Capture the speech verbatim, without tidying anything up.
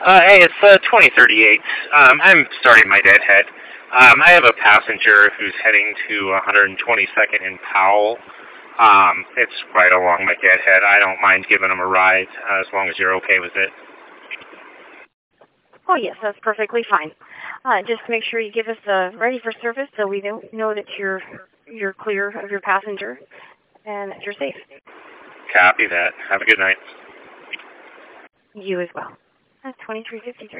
Uh, hey, it's uh, twenty thirty-eight. Um, I'm starting my deadhead. Um, I have a passenger who's heading to one twenty-second in Powell. Um, it's right along my deadhead. I don't mind giving him a ride uh, as long as you're okay with it. Oh, yes, that's perfectly fine. Uh, just make sure you give us uh, ready for service so we know, know that you're you're clear of your passenger and that you're safe. Copy that. Have a good night. You as well. That's twenty-three fifty-three.